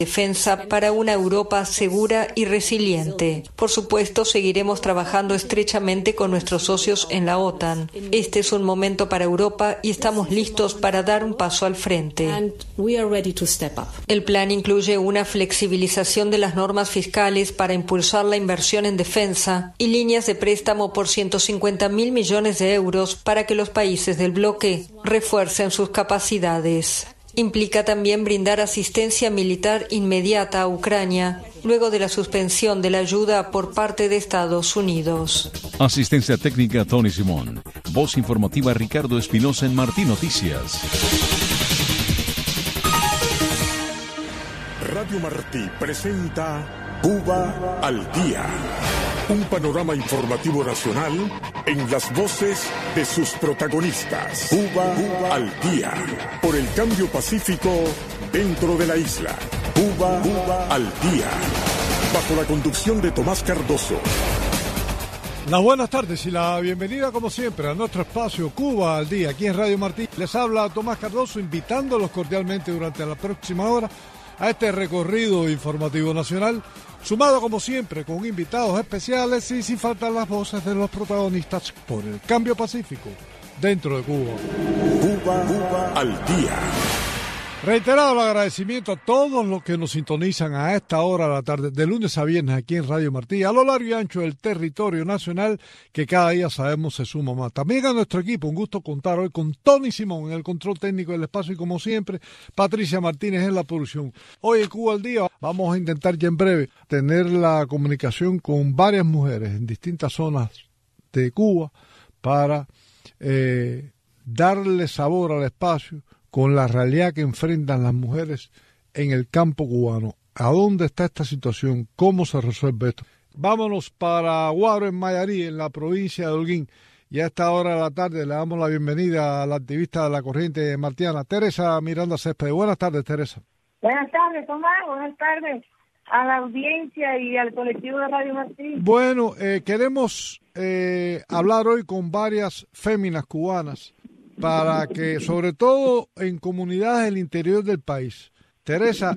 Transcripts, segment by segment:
defensa para una Europa segura y resiliente. Por supuesto, seguiremos trabajando estrechamente con nuestros socios en la OTAN. Este es un momento para Europa y estamos listos para dar un paso al frente. El plan incluye una flexibilización de las normas fiscales para impulsar la inversión en defensa y líneas de préstamo por 150.000 millones de euros para que los países del bloque refuercen sus capacidades. Implica también brindar asistencia militar inmediata a Ucrania, luego de la suspensión de la ayuda por parte de Estados Unidos. Asistencia técnica Tony Simón. Voz informativa Ricardo Espinosa en Martí Noticias. Radio Martí presenta Cuba al Día. Un panorama informativo nacional en las voces de sus protagonistas. Cuba al Día. Por el cambio pacífico dentro de la isla. Cuba al Día. Bajo la conducción de Tomás Cardoso. Las buenas tardes y la bienvenida como siempre a nuestro espacio Cuba al Día. Aquí en Radio Martí les habla Tomás Cardoso, invitándolos cordialmente durante la próxima hora a este recorrido informativo nacional, sumado como siempre con invitados especiales y sin faltar las voces de los protagonistas por el cambio pacífico dentro de Cuba. Cuba al Día. Reiterado el agradecimiento a todos los que nos sintonizan a esta hora de la tarde, de lunes a viernes aquí en Radio Martí, a lo largo y ancho del territorio nacional, que cada día sabemos se suma más. También a nuestro equipo, un gusto contar hoy con Tony Simón en el control técnico del espacio y como siempre, Patricia Martínez en la producción. Hoy en Cuba al Día vamos a intentar ya en breve tener la comunicación con varias mujeres en distintas zonas de Cuba para darle sabor al espacio con la realidad que enfrentan las mujeres en el campo cubano. ¿A dónde está esta situación? ¿Cómo se resuelve esto? Vámonos para Guaro, en Mayarí, en la provincia de Holguín. Y a esta hora de la tarde le damos la bienvenida a la activista de la corriente martiana, Teresa Miranda Céspedes. Buenas tardes, Teresa. Buenas tardes, Tomás. Buenas tardes a la audiencia y al colectivo de Radio Martí. Bueno, queremos hablar hoy con varias féminas cubanas para que, sobre todo en comunidades del interior del país. Teresa,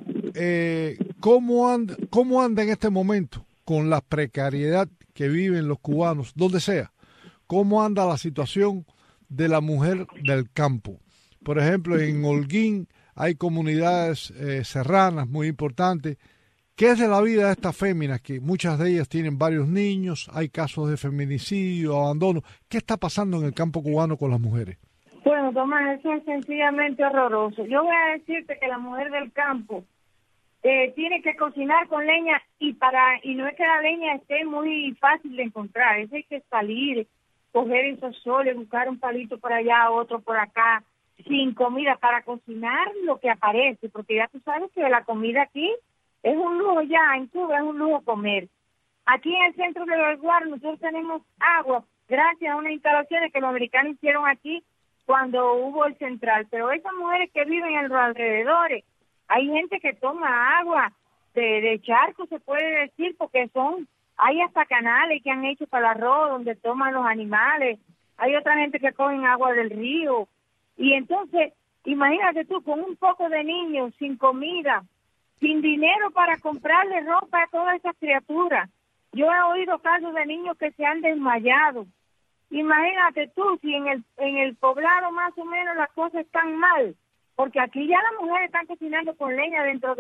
¿cómo anda en este momento con la precariedad que viven los cubanos, donde sea? ¿Cómo anda la situación de la mujer del campo? Por ejemplo, en Holguín hay comunidades serranas muy importantes. ¿Qué es de la vida de estas féminas? Que muchas de ellas tienen varios niños, hay casos de feminicidio, abandono. ¿Qué está pasando en el campo cubano con las mujeres? Bueno, Tomás, eso es sencillamente horroroso. Yo voy a decirte que la mujer del campo tiene que cocinar con leña y no es que la leña esté muy fácil de encontrar, es hay que salir, coger esos soles, buscar un palito por allá, otro por acá, sin comida para cocinar lo que aparece, porque ya tú sabes que la comida aquí es un lujo ya, en Cuba es un lujo comer. Aquí en el centro de los Guaros nosotros tenemos agua, gracias a unas instalaciones que los americanos hicieron aquí cuando hubo el central, pero esas mujeres que viven en los alrededores, hay gente que toma agua de charco, se puede decir, porque hay hasta canales que han hecho para el arroz, donde toman los animales, hay otra gente que cogen agua del río, y entonces, imagínate tú, con un poco de niños, sin comida, sin dinero para comprarle ropa a todas esas criaturas. Yo he oído casos de niños que se han desmayado. Imagínate tú, si en el poblado más o menos las cosas están mal, porque aquí ya las mujeres están cocinando con leña dentro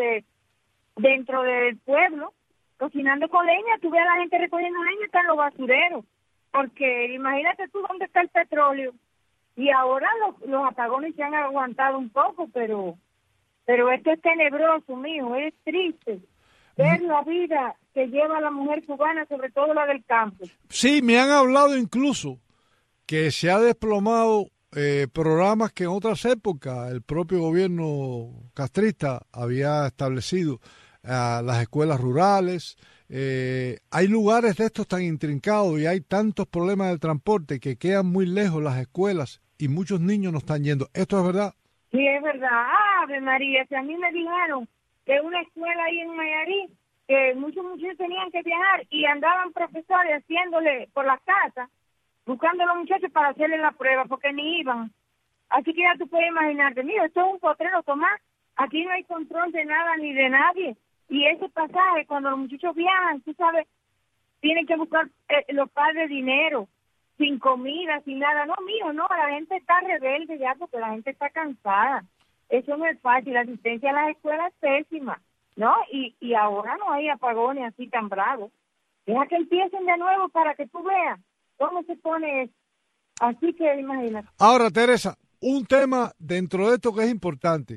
del pueblo, cocinando con leña, tú ves a la gente recogiendo leña, está en los basureros, porque imagínate tú dónde está el petróleo, y ahora los apagones se han aguantado un poco, pero esto es tenebroso, mijo, es triste ver la vida que lleva la mujer cubana, sobre todo la del campo. Sí, me han hablado incluso que se ha desplomado programas que en otras épocas el propio gobierno castrista había establecido, las escuelas rurales. Hay lugares de estos tan intrincados y hay tantos problemas de transporte que quedan muy lejos las escuelas y muchos niños no están yendo. ¿Esto es verdad? Sí, es verdad. Ave María, si a mí me dijeron que una escuela ahí en Mayarí, que muchos muchachos tenían que viajar y andaban profesores haciéndole por las casas, buscando a los muchachos para hacerle la prueba, porque ni iban. Así que ya tú puedes imaginarte, mira, esto es un potrero, Tomás, Aquí no hay control de nada ni de nadie. Y ese pasaje, cuando los muchachos viajan, tú sabes, tienen que buscar los padres dinero, sin comida, sin nada. No, mío, no, la gente está rebelde ya porque la gente está cansada. Eso no es fácil, la asistencia a las escuelas es pésima, ¿no? Y ahora no hay apagones así tan bravos. Deja que empiecen de nuevo para que tú veas cómo se pone eso. Así que imagínate. Ahora, Teresa, un tema dentro de esto que es importante.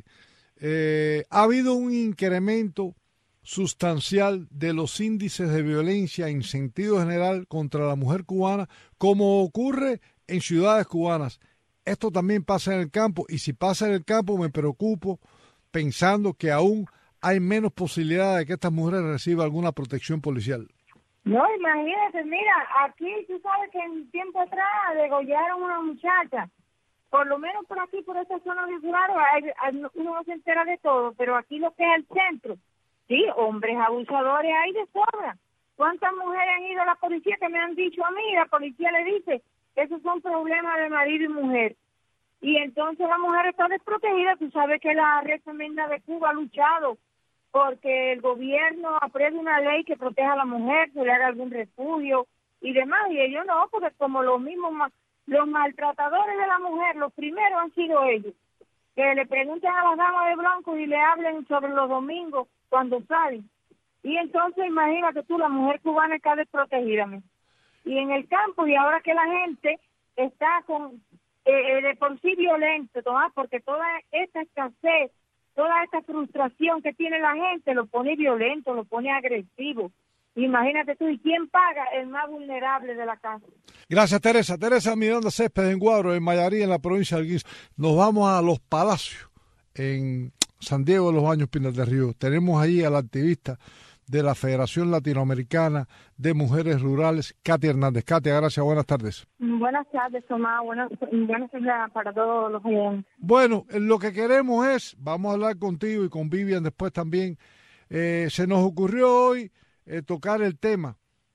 Ha habido un incremento sustancial de los índices de violencia en sentido general contra la mujer cubana, como ocurre en ciudades cubanas. Esto también pasa en el campo, y si pasa en el campo me preocupo pensando que aún hay menos posibilidad de que estas mujeres reciban alguna protección policial. No, imagínate, mira, aquí tú sabes que en tiempo atrás degollaron a una muchacha. Por lo menos por aquí, por esta zona de Claro, uno no se entera de todo, pero aquí lo que es el centro, sí, hombres abusadores hay de sobra. ¿Cuántas mujeres han ido a la policía que me han dicho a mí? La policía le dice que esos son problemas de marido y mujer. Y entonces la mujer está desprotegida. Tú sabes que la Red Femenina de Cuba ha luchado porque el gobierno apruebe una ley que proteja a la mujer, que le haga algún refugio y demás. Y ellos no, porque como los mismos, los maltratadores de la mujer, los primeros han sido ellos. Que le pregunten a las damas de blanco y le hablen sobre los domingos cuando salen. Y entonces imagínate tú, la mujer cubana está desprotegida. Y en el campo, y ahora que la gente está con de por sí violento, Tomás, porque toda esta escasez, toda esta frustración que tiene la gente lo pone violento, lo pone agresivo. Imagínate tú, ¿y quién paga? El más vulnerable de la casa. Gracias, Teresa. Teresa Miranda Céspedes en Guaro, en Mayarí, en la provincia de Alguiz. Nos vamos a Los Palacios, en San Diego de los Baños, Pinar del Río. Tenemos allí a la activista de la Federación Latinoamericana de Mujeres Rurales, Katia Hernández. Katia, gracias, buenas tardes. Buenas tardes, Tomás. Buenas tardes para todos los oyentes. Bueno, lo que queremos es, vamos a hablar contigo y con Vivian después también, se nos ocurrió hoy tocar el tema,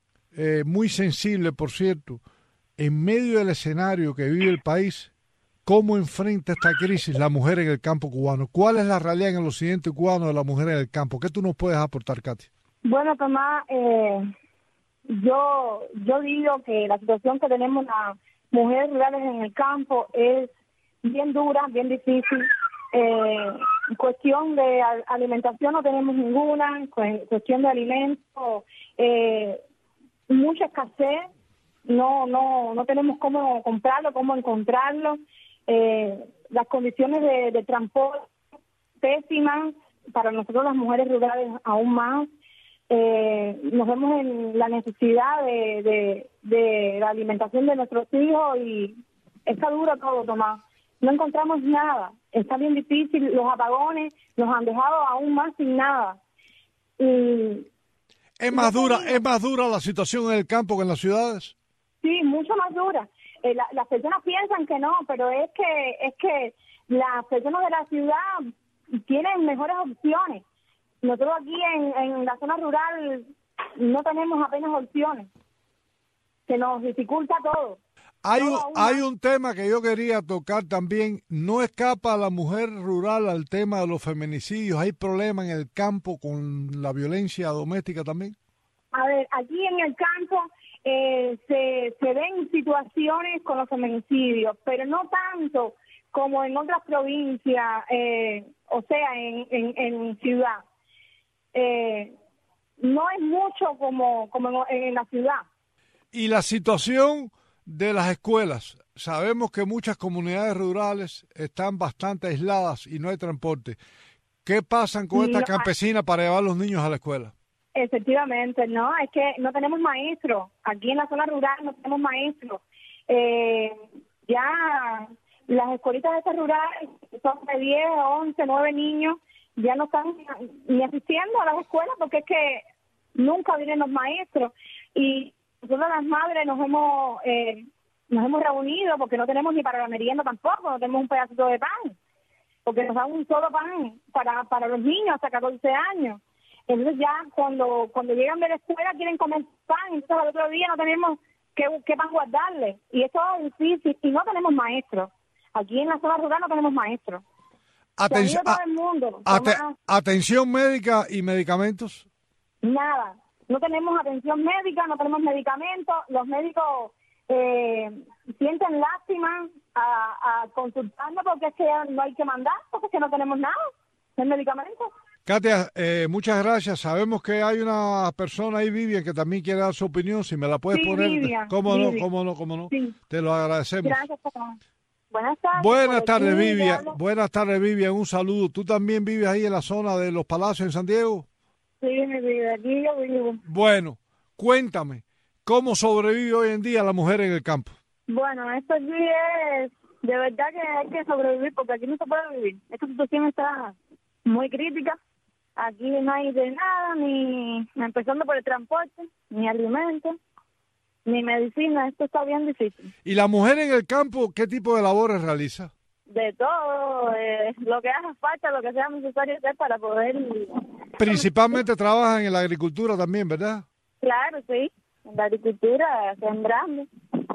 muy sensible, por cierto, en medio del escenario que vive el país, cómo enfrenta esta crisis la mujer en el campo cubano. ¿Cuál es la realidad en el occidente cubano de la mujer en el campo? ¿Qué tú nos puedes aportar, Katia? Bueno, Tomás, yo digo que la situación que tenemos las mujeres rurales en el campo es bien dura, bien difícil. En cuestión de alimentación no tenemos ninguna, en cuestión de alimentos, mucha escasez, no tenemos cómo comprarlo, cómo encontrarlo. Las condiciones de transporte pésimas, para nosotros las mujeres rurales aún más. Nos vemos en la necesidad de la alimentación de nuestros hijos y está duro todo, Tomás. No encontramos nada, está bien difícil, los apagones nos han dejado aún más sin nada. Y ¿Es más dura la situación en el campo que en las ciudades? Sí, mucho más dura. Las personas piensan que no, pero es que las personas de la ciudad tienen mejores opciones. Nosotros aquí en la zona rural no tenemos apenas opciones. Se nos dificulta todo. Hay un tema que yo quería tocar también. No escapa la mujer rural al tema de los feminicidios. ¿Hay problemas en el campo con la violencia doméstica también? A ver, aquí en el campo se ven situaciones con los feminicidios, pero no tanto como en otras provincias, o sea, en ciudad. No es mucho como en la ciudad. Y la situación de las escuelas. Sabemos que muchas comunidades rurales están bastante aisladas y no hay transporte. ¿Qué pasan con esta campesina para llevar a los niños a la escuela? Efectivamente, no, es que no tenemos maestros. Aquí en la zona rural no tenemos maestros. Ya las escuelitas estas rurales son de 10, 11, 9 niños, ya no están ni asistiendo a las escuelas porque es que nunca vienen los maestros. Y nosotros las madres nos hemos reunido porque no tenemos ni para la merienda tampoco, no tenemos un pedacito de pan, porque nos dan un solo pan para los niños hasta 14 años. Entonces ya cuando llegan de la escuela quieren comer pan, entonces al otro día no tenemos qué pan guardarle. Y esto es difícil y no tenemos maestros. Aquí en la zona rural no tenemos maestros. Atención, todo el mundo. Atención médica y medicamentos. Nada. No tenemos atención médica, no tenemos medicamentos. Los médicos sienten lástima a consultarnos porque es que no hay que mandar, porque es que no tenemos nada de medicamentos. Katia, muchas gracias. Sabemos que hay una persona ahí, Vivian, que también quiere dar su opinión. Si me la puedes poner. Vivian, ¿Cómo Vivian. no? Sí. Te lo agradecemos. Gracias, papá. Buenas tardes. Buenas tardes, Vivian. Buenas tardes, Vivian. Un saludo. ¿Tú también vives ahí en la zona de Los Palacios en San Diego? Sí, mi vida. Aquí yo vivo. Bueno, cuéntame, ¿cómo sobrevive hoy en día la mujer en el campo? Bueno, esto aquí es, de verdad que hay que sobrevivir porque aquí no se puede vivir. Esta situación está muy crítica. Aquí no hay de nada, ni empezando por el transporte, ni alimentos, ni medicina. Esto está bien difícil. ¿Y la mujer en el campo qué tipo de labores realiza? De todo, lo que haga falta, lo que sea necesario hacer para poder... Principalmente trabajan en la agricultura también, ¿verdad? Claro, sí, en la agricultura, sembrando.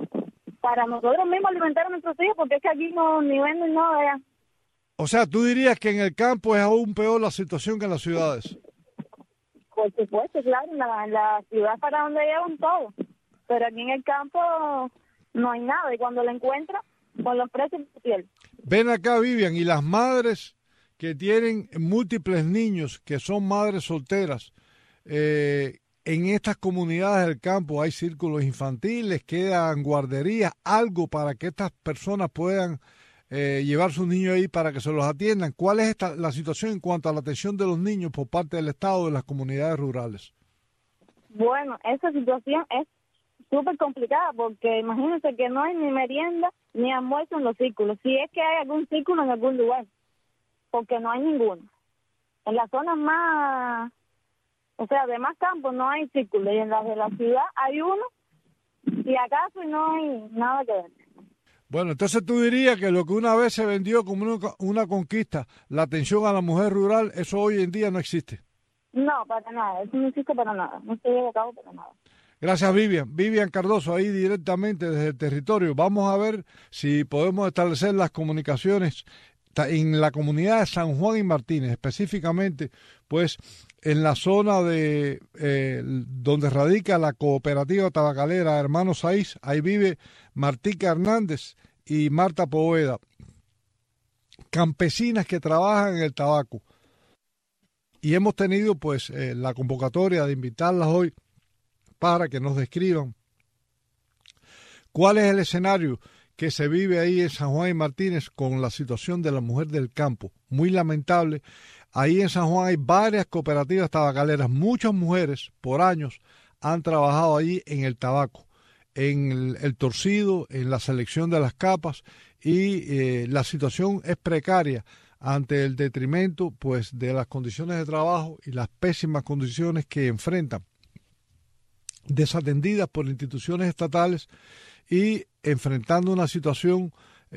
Para nosotros mismos alimentar a nuestros hijos, porque es que aquí no ni venden nada. O sea, ¿tú dirías que en el campo es aún peor la situación que en las ciudades? Por supuesto, claro, en la ciudad para donde llevan todo. Pero aquí en el campo no hay nada. Y cuando lo encuentran, con los precios de piel. Ven acá, Vivian, y las madres que tienen múltiples niños, que son madres solteras, en estas comunidades del campo hay círculos infantiles, quedan guarderías, algo para que estas personas puedan llevar sus niños ahí para que se los atiendan. ¿Cuál es la situación en cuanto a la atención de los niños por parte del Estado de las comunidades rurales? Bueno, esa situación es súper complicada porque imagínense que no hay ni merienda ni almuerzo en los círculos. Si es que hay algún círculo en algún lugar, porque no hay ninguno. En las zonas más, o sea, de más campo no hay círculo y en las de la ciudad hay uno y acaso no hay nada que ver. Bueno, entonces tú dirías que lo que una vez se vendió como una conquista, la atención a la mujer rural, eso hoy en día no existe. No, para nada, eso no existe para nada, no se lleva a cabo para nada. Gracias, Vivian. Vivian Cardoso, ahí directamente desde el territorio. Vamos a ver si podemos establecer las comunicaciones en la comunidad de San Juan y Martínez, específicamente, pues en la zona de donde radica la cooperativa tabacalera Hermanos Saiz. Ahí vive Martica Hernández y Marta Poveda, campesinas que trabajan en el tabaco. Y hemos tenido pues la convocatoria de invitarlas hoy para que nos describan cuál es el escenario que se vive ahí en San Juan y Martínez con la situación de la mujer del campo. Muy lamentable. Ahí en San Juan hay varias cooperativas tabacaleras. Muchas mujeres por años han trabajado allí en el tabaco, en el torcido, en la selección de las capas, y la situación es precaria ante el detrimento pues de las condiciones de trabajo y las pésimas condiciones que enfrentan, desatendidas por instituciones estatales y enfrentando una situación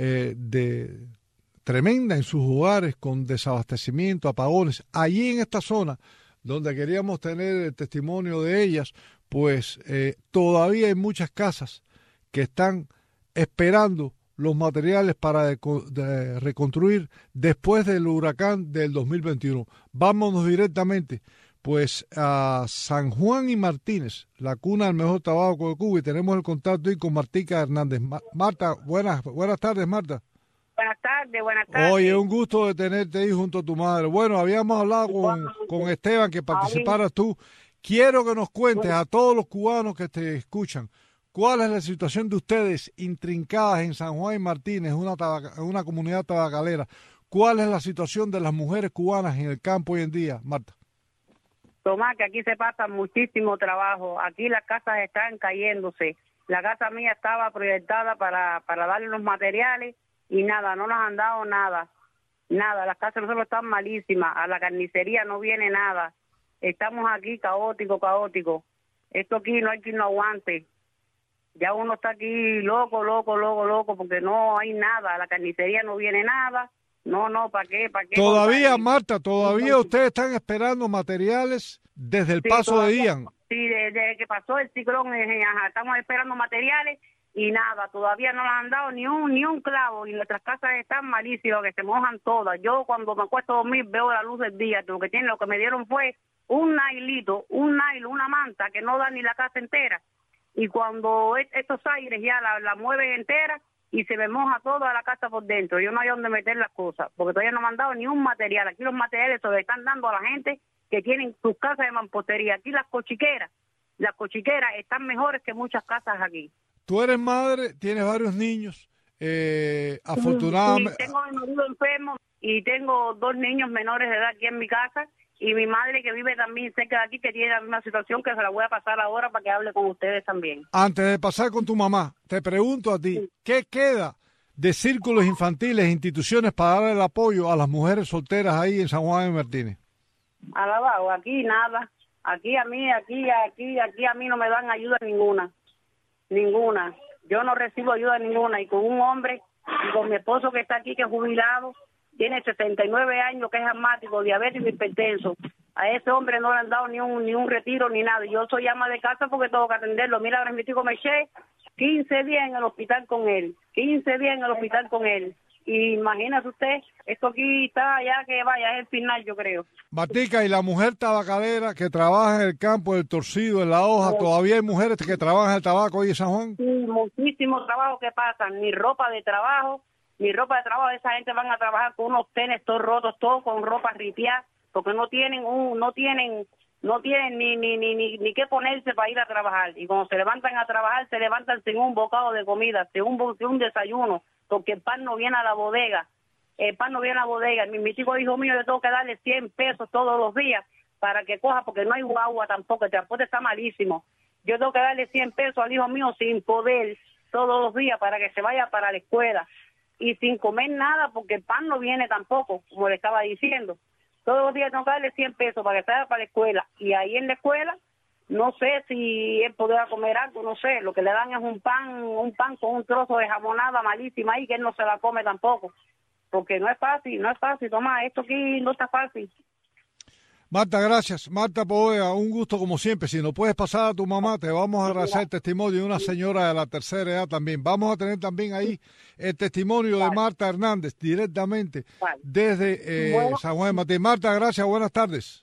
de tremenda en sus hogares con desabastecimiento, apagones. Allí en esta zona donde queríamos tener el testimonio de ellas, pues todavía hay muchas casas que están esperando los materiales para reconstruir después del huracán del 2021. Vámonos directamente pues a San Juan y Martínez, la cuna del mejor tabaco de Cuba, y tenemos el contacto ahí con Martica Hernández. Marta, buenas tardes, Marta. Buenas tardes. Oye, un gusto de tenerte ahí junto a tu madre. Bueno, habíamos hablado con Esteban que participaras tú. Quiero que nos cuentes a todos los cubanos que te escuchan, ¿cuál es la situación de ustedes intrincadas en San Juan y Martínez, una comunidad tabacalera? ¿Cuál es la situación de las mujeres cubanas en el campo hoy en día, Marta? Tomás, que aquí se pasa muchísimo trabajo. Aquí las casas están cayéndose. La casa mía estaba proyectada para darle los materiales y nada, no nos han dado nada. Nada, las casas nosotros están malísimas. A la carnicería no viene nada. Estamos aquí caótico. Esto aquí no hay quien lo aguante. Ya uno está aquí loco, porque no hay nada. A la carnicería no viene nada. No, ¿para qué? Todavía, Marta, ustedes están esperando materiales desde el paso de Ian. Sí, desde que pasó el ciclón, estamos esperando materiales y nada, todavía no nos han dado ni un clavo, y nuestras casas están malísimas, que se mojan todas. Yo cuando me acuesto a dormir veo la luz del día, lo que me dieron fue un nailito, una manta que no da ni la casa entera, y cuando estos aires ya la mueven entera y se me moja toda la casa por dentro, yo no hay donde meter las cosas, porque todavía no me han dado ni un material. Aquí los materiales se los están dando a la gente que tienen sus casas de mampostería. Aquí las cochiqueras están mejores que muchas casas aquí. Tú eres madre, tienes varios niños, afortunadamente. Sí, tengo a mi marido enfermo y tengo 2 niños menores de edad aquí en mi casa, y mi madre que vive también cerca de aquí, que tiene la misma situación, que se la voy a pasar ahora para que hable con ustedes también. Antes de pasar con tu mamá, te pregunto a ti, ¿qué queda de círculos infantiles e instituciones para dar el apoyo a las mujeres solteras ahí en San Juan de Martínez? Alabado, aquí nada. Aquí a mí no me dan ayuda ninguna. Yo no recibo ayuda ninguna, y con un hombre, y con mi esposo que está aquí, que es jubilado, tiene 69 años, que es asmático, diabético y hipertenso. A ese hombre no le han dado ni un retiro ni nada. Yo soy ama de casa porque tengo que atenderlo. Mira, ahora mi tío me eché 15 días en el hospital con él. Y imagínese usted, esto aquí está ya que vaya, es el final, yo creo. Martica, y la mujer tabacalera que trabaja en el campo, el torcido, en la hoja, ¿todavía hay mujeres que trabajan el tabaco ahí en San Juan? Sí, muchísimos trabajos que pasan, ni ropa de trabajo, esa gente van a trabajar con unos tenis todos rotos, todos con ropa ripiada, porque no tienen ni qué ponerse para ir a trabajar. Y cuando se levantan a trabajar, se levantan sin un bocado de comida, sin un desayuno, porque el pan no viene a la bodega. Mi chico hijo mío, yo tengo que darle 100 pesos todos los días para que coja, porque no hay agua tampoco, el transporte está malísimo. Yo tengo que darle 100 pesos al hijo mío sin poder todos los días para que se vaya para la escuela, y sin comer nada, porque el pan no viene tampoco, como le estaba diciendo. Todos los días tengo que darle 100 pesos para que se vaya para la escuela, y ahí en la escuela no sé si él podrá comer algo, no sé, lo que le dan es un pan con un trozo de jamonada malísima ahí, que él no se la come tampoco, porque no es fácil, Tomás, esto aquí no está fácil. Marta, gracias. Marta Poveda, un gusto como siempre. Si no puedes pasar a tu mamá, te vamos a agradecer el testimonio de una señora de la tercera edad también. Vamos a tener también ahí el testimonio de Marta Hernández, directamente desde San Juan de Martín. Marta, gracias, buenas tardes.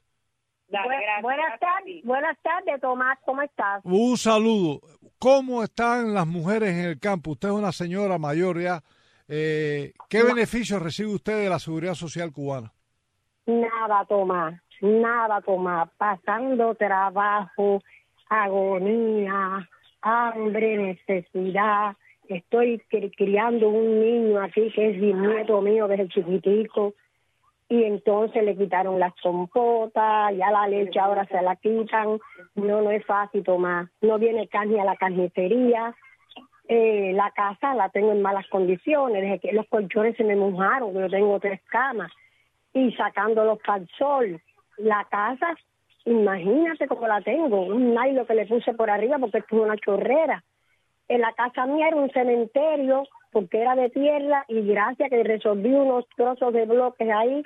Buenas tardes, Tomás, ¿cómo estás? Un saludo. ¿Cómo están las mujeres en el campo? Usted es una señora mayor ya. ¿Qué beneficios recibe usted de la Seguridad Social cubana? Nada, Tomás, pasando trabajo, agonía, hambre, necesidad. Estoy criando un niño aquí que es nieto mío desde chiquitico, y entonces le quitaron las compotas, ya la leche ahora se la quitan. No es fácil, Tomás. No viene carne a la carnicería. La casa la tengo en malas condiciones, desde que los colchones se me mojaron, yo tengo 3 camas, y sacándolos para el sol. La casa, imagínate cómo la tengo, un nylon que le puse por arriba porque esto es una chorrera. En la casa mía era un cementerio porque era de tierra, y gracias que resolví unos trozos de bloques ahí,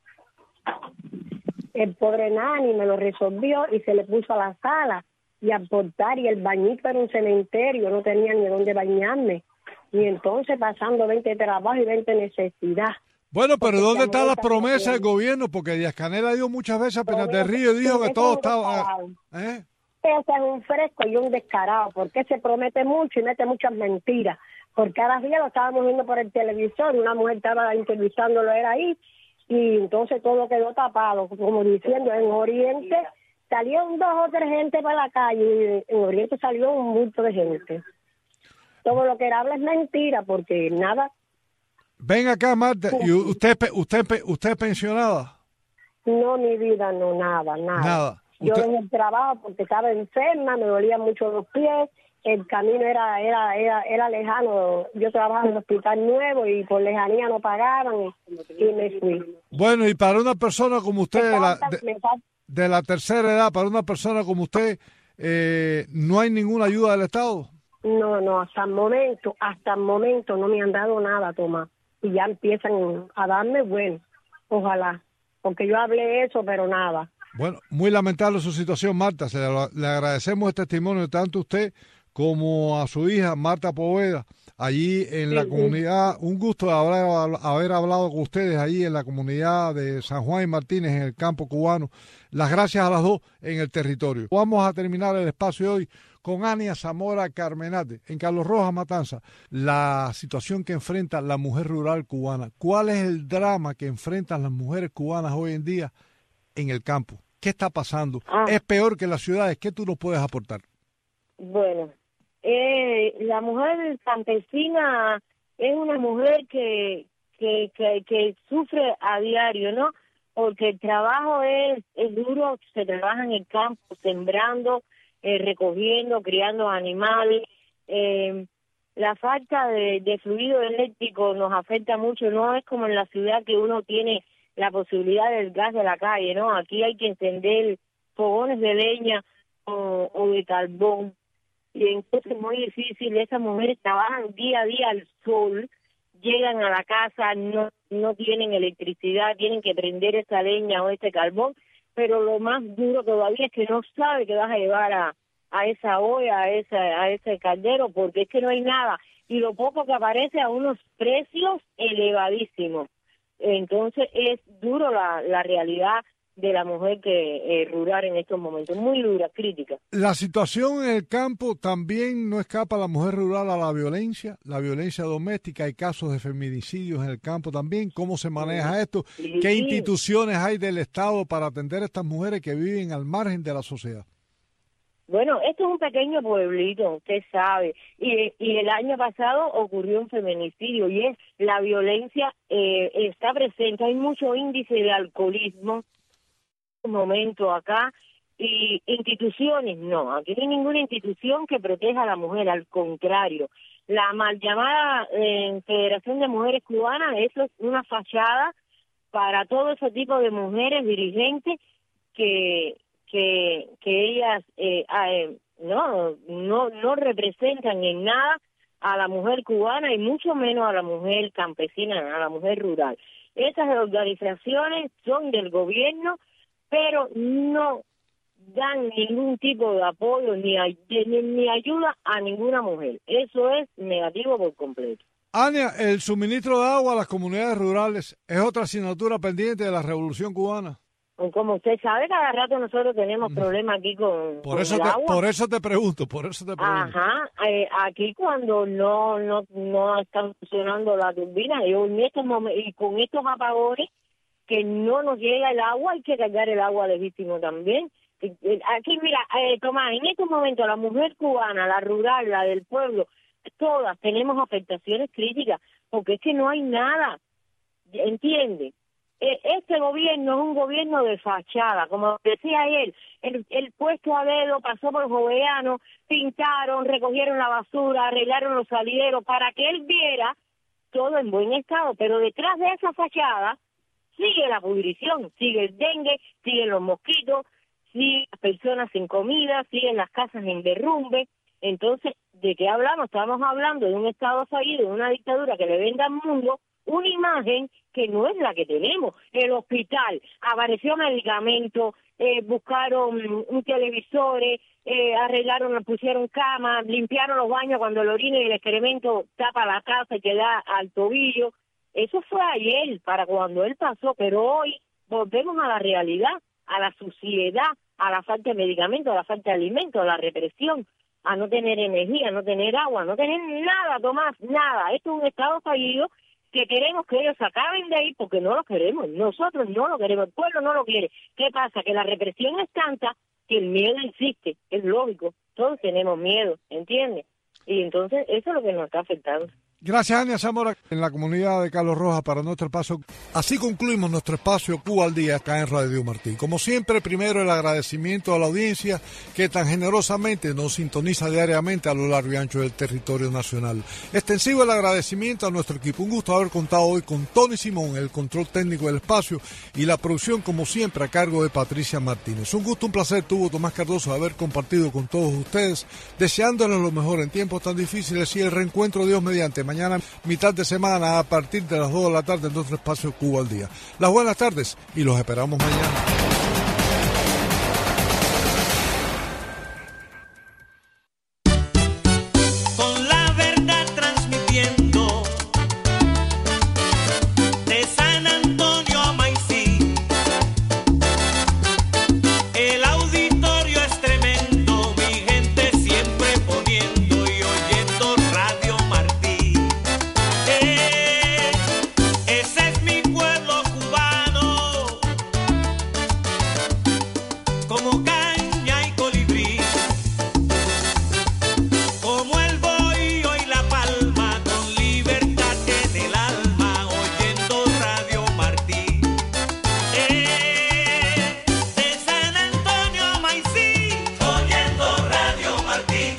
el pobre Nani me lo resolvió y se le puso a la sala y a portar, y el bañito era un cementerio, no tenía ni dónde bañarme, y entonces pasando 20 trabajos y 20 necesidad. Bueno, pero ¿dónde están las promesas del gobierno? Porque Díaz-Canel ha dicho muchas veces a Peña del Río y dijo que todo estaba... Ese es un fresco y un descarado, porque se promete mucho y mete muchas mentiras. Porque cada día lo estábamos viendo por el televisor, una mujer estaba entrevistándolo, era ahí, y entonces todo quedó tapado, como diciendo, en Oriente salieron 2 o 3 gente para la calle, y en Oriente salió un multo de gente. Todo lo que él habla es mentira, porque nada. Ven acá, Marta, ¿y usted es pensionada? No, mi vida, no, nada. Yo en el trabajo porque estaba enferma, me dolían mucho los pies, el camino era lejano. Yo trabajaba en el hospital nuevo y por lejanía no pagaban, y me fui. Bueno, y para una persona como usted de la tercera edad, para una persona como usted, ¿no hay ninguna ayuda del Estado? No, hasta el momento no me han dado nada, Tomás. Y ya empiezan a darme, bueno, ojalá, porque yo hablé eso, pero nada. Bueno, muy lamentable su situación, Marta. Le agradecemos el testimonio de tanto usted como a su hija Marta Poveda, allí en la comunidad. Un gusto haber hablado con ustedes allí en la comunidad de San Juan y Martínez, en el campo cubano. Las gracias a las dos en el territorio. Vamos a terminar el espacio de hoy con Ania Zamora Carmenate, en Carlos Rojas, Matanza, la situación que enfrenta la mujer rural cubana. ¿Cuál es el drama que enfrentan las mujeres cubanas hoy en día en el campo? ¿Qué está pasando? ¿Es peor que las ciudades? ¿Qué tú nos puedes aportar? Bueno, la mujer campesina es una mujer que sufre a diario, ¿no? Porque el trabajo es duro, se trabaja en el campo, sembrando, recogiendo, criando animales. La falta de fluido eléctrico nos afecta mucho, no es como en la ciudad que uno tiene la posibilidad del gas de la calle, ¿no? Aquí hay que encender fogones de leña o de carbón. Y entonces es muy difícil, esas mujeres trabajan día a día al sol, llegan a la casa, no tienen electricidad, tienen que prender esa leña o ese carbón, pero lo más duro todavía es que no sabe que vas a llevar a esa olla, a ese caldero, porque es que no hay nada, y lo poco que aparece a unos precios elevadísimos. Entonces es duro la realidad de la mujer que rural en estos momentos, muy dura, crítica. La situación en el campo también no escapa a la mujer rural a la violencia doméstica, hay casos de feminicidios en el campo también. ¿Cómo se maneja esto? Sí. ¿Qué instituciones hay del Estado para atender a estas mujeres que viven al margen de la sociedad? Bueno, esto es un pequeño pueblito, usted sabe, y el año pasado ocurrió un feminicidio y es la violencia está presente, hay mucho índice de alcoholismo momento acá, y instituciones no, aquí no hay ninguna institución que proteja a la mujer, al contrario, la mal llamada Federación de Mujeres Cubanas, eso es una fachada para todo ese tipo de mujeres dirigentes que ellas no representan en nada a la mujer cubana y mucho menos a la mujer campesina, a la mujer rural. Esas organizaciones son del gobierno, pero no dan ningún tipo de apoyo ni ayuda a ninguna mujer. Eso es negativo por completo. Ania, el suministro de agua a las comunidades rurales es otra asignatura pendiente de la Revolución Cubana. Como usted sabe, cada rato nosotros tenemos problemas aquí con el agua. Por eso te pregunto. Ajá, aquí cuando no están funcionando las turbinas, y con estos apagones, que no nos llega el agua, hay que cargar el agua legítimo también. Aquí, mira, Tomás, en estos momentos la mujer cubana, la rural, la del pueblo, todas tenemos afectaciones críticas, porque es que no hay nada, ¿entiende? Este gobierno es un gobierno de fachada, como decía él, el puesto a dedo pasó por Joveano, pintaron, recogieron la basura, arreglaron los salideros para que él viera todo en buen estado, pero detrás de esa fachada sigue la pudrición, sigue el dengue, siguen los mosquitos, siguen las personas sin comida, siguen las casas en derrumbe. Entonces, ¿de qué hablamos? Estamos hablando de un estado fallido, de una dictadura que le venda al mundo una imagen que no es la que tenemos. El hospital, apareció medicamento, buscaron un televisor, arreglaron, pusieron camas, limpiaron los baños cuando el orina y el excremento tapa la casa y queda al tobillo. Eso fue ayer, para cuando él pasó, pero hoy volvemos a la realidad, a la suciedad, a la falta de medicamentos, a la falta de alimentos, a la represión, a no tener energía, a no tener agua, a no tener nada, Tomás, nada. Esto es un estado fallido que queremos que ellos acaben de ahí porque no lo queremos, nosotros no lo queremos, el pueblo no lo quiere. ¿Qué pasa? Que la represión es tanta que el miedo existe, es lógico, todos tenemos miedo, ¿entiendes? Y entonces eso es lo que nos está afectando. Gracias, Ania Zamora, en la comunidad de Carlos Rojas para nuestro espacio. Así concluimos nuestro espacio Cuba al Día acá en Radio Martí. Como siempre, primero el agradecimiento a la audiencia que tan generosamente nos sintoniza diariamente a lo largo y ancho del territorio nacional. Extensivo el agradecimiento a nuestro equipo. Un gusto haber contado hoy con Tony Simón, el control técnico del espacio, y la producción, como siempre, a cargo de Patricia Martínez. Un gusto, un placer tuvo Tomás Cardoso haber compartido con todos ustedes, deseándoles lo mejor en tiempos tan difíciles y el reencuentro, Dios mediante, mañana, mitad de semana, a partir de las 2 de la tarde en nuestro espacio Cuba al Día. Las buenas tardes y los esperamos mañana. caña y colibrí, como el bohío y la palma, con libertad en el alma, oyendo Radio Martí. De San Antonio a Maicí, oyendo Radio Martí.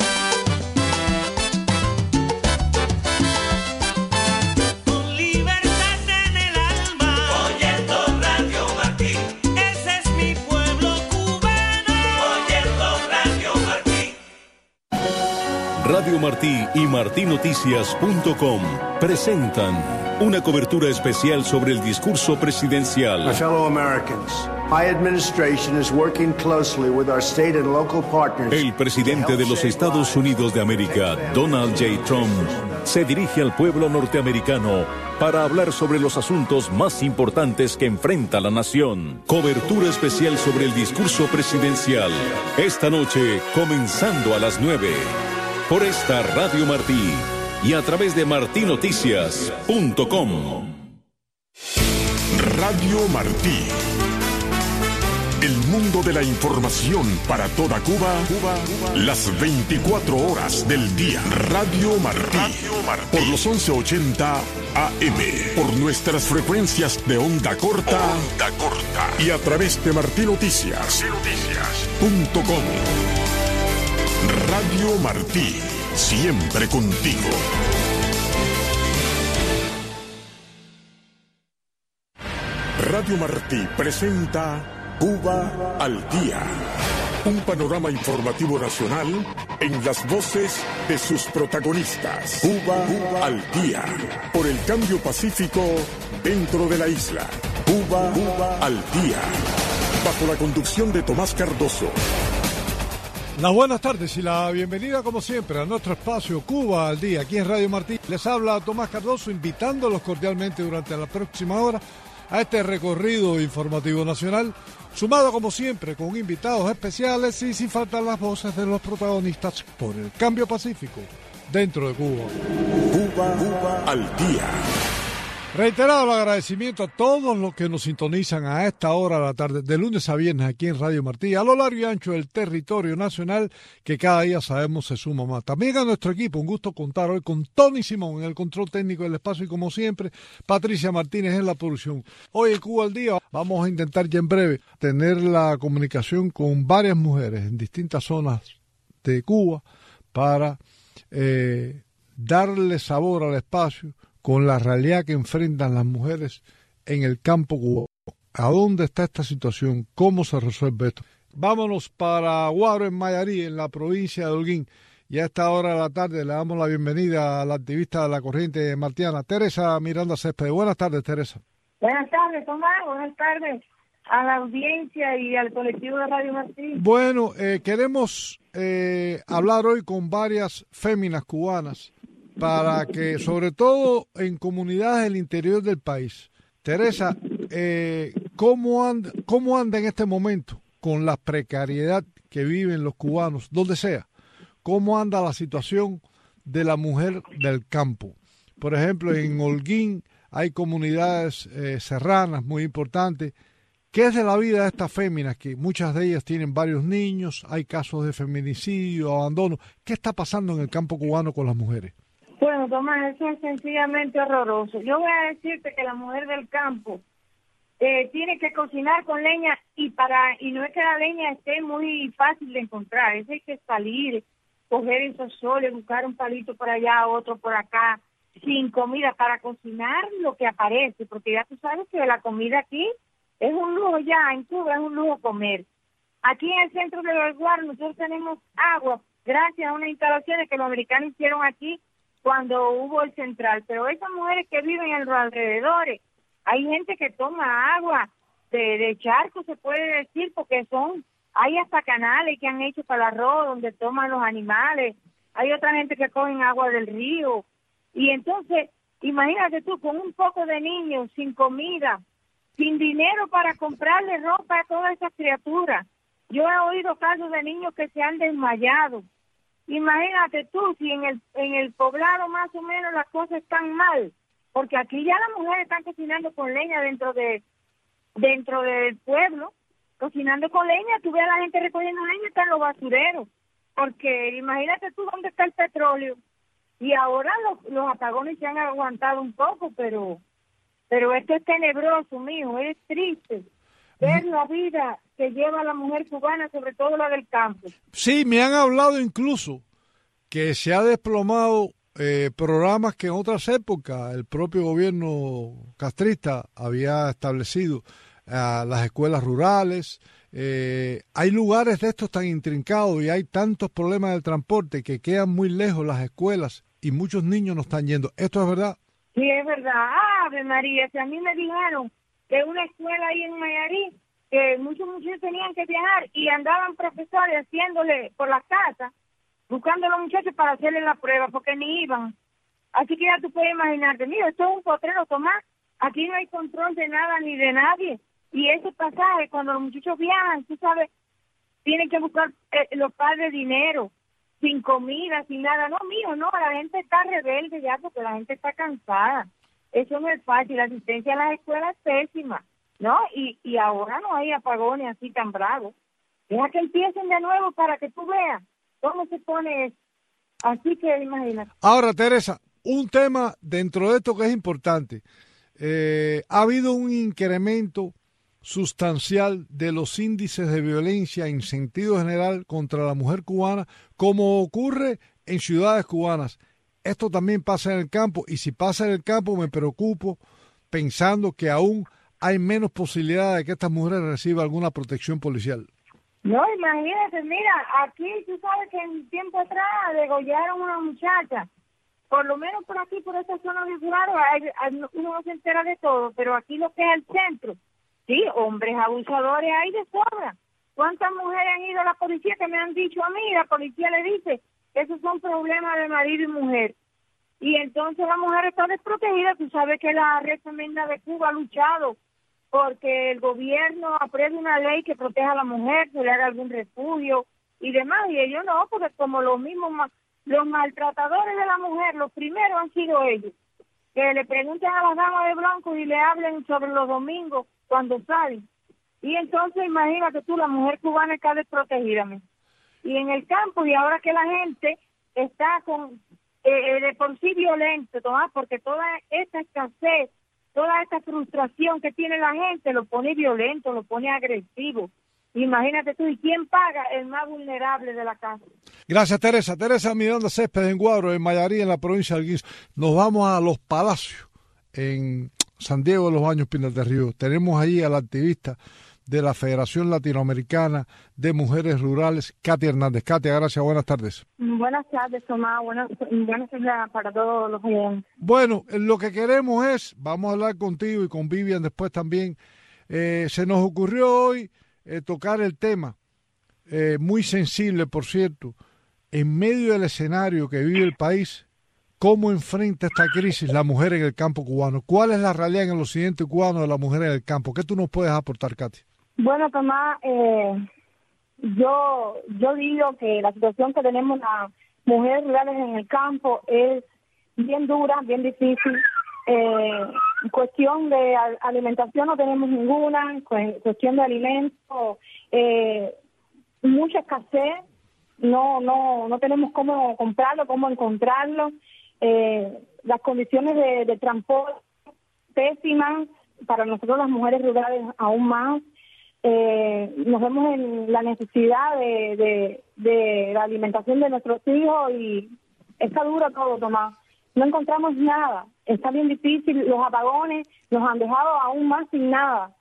Con libertad en el alma, oyendo Radio Martí. Ese es mi pueblo cubano, oyendo Radio Martí. Radio Martí y martinoticias.com presentan una cobertura especial sobre el discurso presidencial. My fellow Americans, my administration is working closely with our state and local partners. El presidente de los Estados Unidos de América, Donald J. Trump, se dirige al pueblo norteamericano para hablar sobre los asuntos más importantes que enfrenta la nación. Cobertura especial sobre el discurso presidencial. Esta noche, comenzando a las 9. Por esta Radio Martí y a través de martinoticias.com. Radio Martí. El mundo de la información para toda Cuba, las 24 horas del día. Radio Martí. Por los 1180 AM. Por nuestras frecuencias de onda corta. Y a través de martinoticias.com. Radio Martí, siempre contigo. Radio Martí presenta Cuba al Día. Un panorama informativo nacional en las voces de sus protagonistas. Cuba al Día. Por el cambio pacífico dentro de la isla. Cuba al Día. Bajo la conducción de Tomás Cardoso. Las buenas tardes y la bienvenida como siempre a nuestro espacio Cuba al Día, aquí en Radio Martí. Les habla Tomás Cardoso, invitándolos cordialmente durante la próxima hora a este recorrido informativo nacional, sumado como siempre con invitados especiales y sin faltar las voces de los protagonistas por el cambio pacífico dentro de Cuba. Cuba al Día. Reiterado el agradecimiento a todos los que nos sintonizan a esta hora de la tarde, de lunes a viernes aquí en Radio Martí, a lo largo y ancho del territorio nacional, que cada día sabemos se suma más. También a nuestro equipo, un gusto contar hoy con Tony Simón en el control técnico del espacio y como siempre, Patricia Martínez en la producción. Hoy en Cuba al Día vamos a intentar ya en breve tener la comunicación con varias mujeres en distintas zonas de Cuba para darle sabor al espacio con la realidad que enfrentan las mujeres en el campo cubano. ¿A dónde está esta situación? ¿Cómo se resuelve esto? Vámonos para Guaro, en Mayarí, en la provincia de Holguín. Y a esta hora de la tarde le damos la bienvenida a la activista de la corriente martiana, Teresa Miranda Céspedes. Buenas tardes, Teresa. Buenas tardes, Tomás. Buenas tardes a la audiencia y al colectivo de Radio Martí. Bueno, queremos hablar hoy con varias féminas cubanas para que, sobre todo en comunidades del interior del país, Teresa, ¿cómo anda en este momento con la precariedad que viven los cubanos, donde sea? ¿Cómo anda la situación de la mujer del campo? Por ejemplo, en Holguín hay comunidades serranas muy importantes. ¿Qué es de la vida de estas féminas? Que muchas de ellas tienen varios niños, hay casos de feminicidio, abandono. ¿Qué está pasando en el campo cubano con las mujeres? Bueno, Tomás, eso es sencillamente horroroso. Yo voy a decirte que la mujer del campo tiene que cocinar con leña y no es que la leña esté muy fácil de encontrar, es hay que salir, coger esos soles, buscar un palito por allá, otro por acá, sin comida para cocinar lo que aparece, porque ya tú sabes que la comida aquí es un lujo ya, en Cuba es un lujo comer. Aquí en el centro de los Guaros nosotros tenemos agua gracias a unas instalaciones que los americanos hicieron aquí cuando hubo el central, pero esas mujeres que viven en los alrededores, hay gente que toma agua de charco, se puede decir, porque hay hasta canales que han hecho para el arroz donde toman los animales, hay otra gente que cogen agua del río, y entonces, imagínate tú, con un poco de niños, sin comida, sin dinero para comprarle ropa a todas esas criaturas. Yo he oído casos de niños que se han desmayado. Imagínate tú, si en el poblado más o menos las cosas están mal, porque aquí ya las mujeres están cocinando con leña dentro del pueblo, cocinando con leña. Tú ves a la gente recogiendo leña, está en los basureros. Porque imagínate tú dónde está el petróleo. Y ahora los apagones se han aguantado un poco, pero esto es tenebroso, mijo, es triste ver la vida que lleva la mujer cubana, sobre todo la del campo. Sí, me han hablado incluso que se ha desplomado programas que en otras épocas el propio gobierno castrista había establecido, las escuelas rurales. Hay lugares de estos tan intrincados y hay tantos problemas del transporte que quedan muy lejos las escuelas y muchos niños no están yendo. ¿Esto es verdad? Sí, es verdad. Ave María, si a mí me dijeron que una escuela ahí en Mayarí, que muchos muchachos tenían que viajar y andaban profesores haciéndole por la casa, buscando a los muchachos para hacerle la prueba, porque ni iban. Así que ya tú puedes imaginarte, mira, esto es un potrero, Tomás, aquí no hay control de nada ni de nadie. Y ese pasaje, cuando los muchachos viajan, tú sabes, tienen que buscar los padres dinero, sin comida, sin nada. No, mío, no, la gente está rebelde ya porque la gente está cansada. Eso no es fácil, la asistencia a las escuelas es pésima, ¿no? Y ahora no hay apagones así tan bravos. Deja que empiecen de nuevo para que tú veas cómo se pone eso. Así que imagínate. Ahora, Teresa, un tema dentro de esto que es importante. Ha habido un incremento sustancial de los índices de violencia en sentido general contra la mujer cubana, como ocurre en ciudades cubanas. Esto también pasa en el campo, y si pasa en el campo me preocupo pensando que aún hay menos posibilidad de que estas mujeres reciban alguna protección policial. No, imagínate, mira, aquí tú sabes que en tiempo atrás degollaron a una muchacha. Por lo menos por aquí, por esta zona de Claro, uno no se entera de todo, pero aquí lo que es el centro, sí, hombres abusadores hay de sobra. ¿Cuántas mujeres han ido a la policía que me han dicho a mí? La policía le dice que esos son problemas de marido y mujer. Y entonces la mujer está desprotegida. Tú sabes que la red femenina de Cuba ha luchado porque el gobierno apruebe una ley que proteja a la mujer, se le haga algún refugio y demás. Y ellos no, porque como los mismos, los maltratadores de la mujer, los primeros han sido ellos. Que le pregunten a las damas de blanco y le hablen sobre los domingos cuando salen. Y entonces imagínate tú, la mujer cubana está desprotegida. Y en el campo, y ahora que la gente está con de por sí violento, Tomás, porque toda esta escasez, toda esta frustración que tiene la gente lo pone violento, lo pone agresivo. Imagínate tú, ¿y quién paga? El más vulnerable de la casa. Gracias, Teresa. Teresa Miranda Céspedes en Guagro, en Mayarí, en la provincia de Alguiz. Nos vamos a Los Palacios, en San Diego de los Baños, Pinar del Río. Tenemos allí a la activista de la Federación Latinoamericana de Mujeres Rurales, Katia Hernández. Katia, gracias, buenas tardes. Buenas tardes, Tomás. Buenas tardes para todos los oyentes. Bueno, lo que queremos es, vamos a hablar contigo y con Vivian después también. Se nos ocurrió hoy tocar el tema, muy sensible, por cierto, en medio del escenario que vive el país. ¿Cómo enfrenta esta crisis la mujer en el campo cubano? ¿Cuál es la realidad en el occidente cubano de la mujer en el campo? ¿Qué tú nos puedes aportar, Katia? Bueno, Tomás, yo digo que la situación que tenemos las mujeres rurales en el campo es bien dura, bien difícil. Cuestión de alimentación no tenemos ninguna, cuestión de alimentos, mucha escasez, no tenemos cómo comprarlo, cómo encontrarlo. Las condiciones de transporte pésimas, para nosotros las mujeres rurales aún más. Nos vemos en la necesidad de la alimentación de nuestros hijos y está duro todo, Tomás. No encontramos nada, está bien difícil, los apagones nos han dejado aún más sin nada.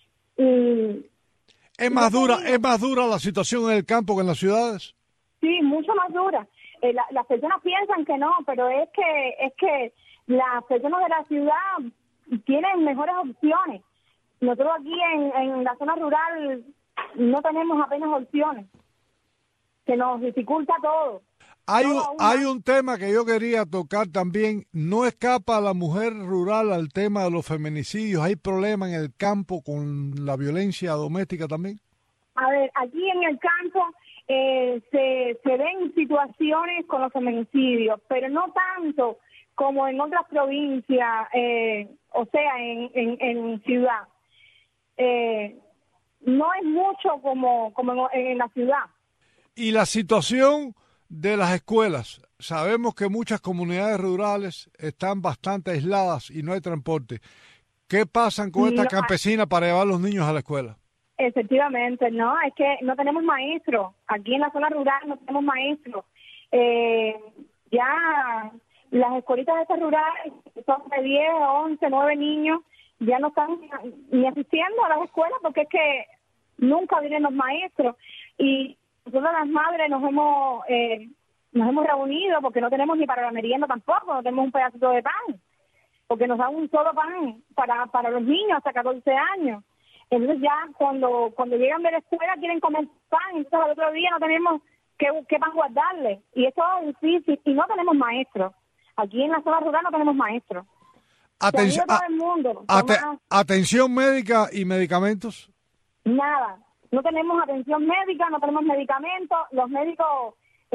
¿Es más dura la situación en el campo que en las ciudades? Sí, mucho más dura. Las personas piensan que no, pero es que las personas de la ciudad tienen mejores opciones. Nosotros aquí en la zona rural no tenemos apenas opciones. Se nos dificulta todo. Hay un tema que yo quería tocar también. ¿No escapa la mujer rural al tema de los feminicidios? ¿Hay problemas en el campo con la violencia doméstica también? A ver, aquí en el campo se ven situaciones con los feminicidios, pero no tanto como en otras provincias, o sea, en ciudad. no es mucho como en la ciudad. Y la situación de las escuelas. Sabemos que muchas comunidades rurales están bastante aisladas y no hay transporte. ¿Qué pasan con estas campesinas para llevar a los niños a la escuela? Efectivamente, no, es que no tenemos maestros. Aquí en la zona rural no tenemos maestros. Ya las escuelitas estas rurales son de 10, 11, 9 niños, ya no están ni asistiendo a las escuelas porque es que nunca vienen los maestros. Y nosotros las madres nos hemos reunido porque no tenemos ni para la merienda tampoco, no tenemos un pedacito de pan, porque nos dan un solo pan para los niños hasta 14 años. Entonces ya cuando llegan de la escuela quieren comer pan, entonces al otro día no tenemos qué pan guardarle. Y eso es difícil, y no tenemos maestros. Aquí en la zona rural no tenemos maestros. Atención médica y medicamentos. Nada, no tenemos atención médica, no tenemos medicamentos. Los médicos